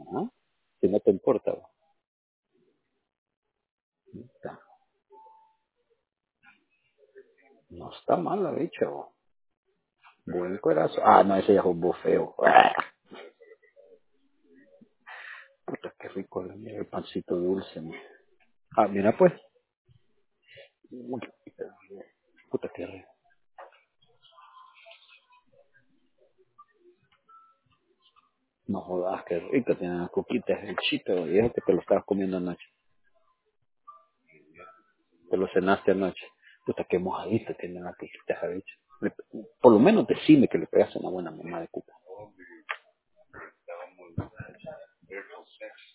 ¿Ah? Si no te importa, está- no está mal la bicha, buen cuerazo. Ah, no, ese ya es un bufeo. Puta, qué rico el pancito dulce, man. Ah, mira pues. Uy, puta, qué rico. No jodas, qué rico, tienen las coquitas, el chito, y eso que te lo estabas comiendo anoche. Te lo cenaste anoche. Puta, qué mojadito tienen las coquitas, bicho. Por lo menos decime que le pegaste una buena mamá de cuca.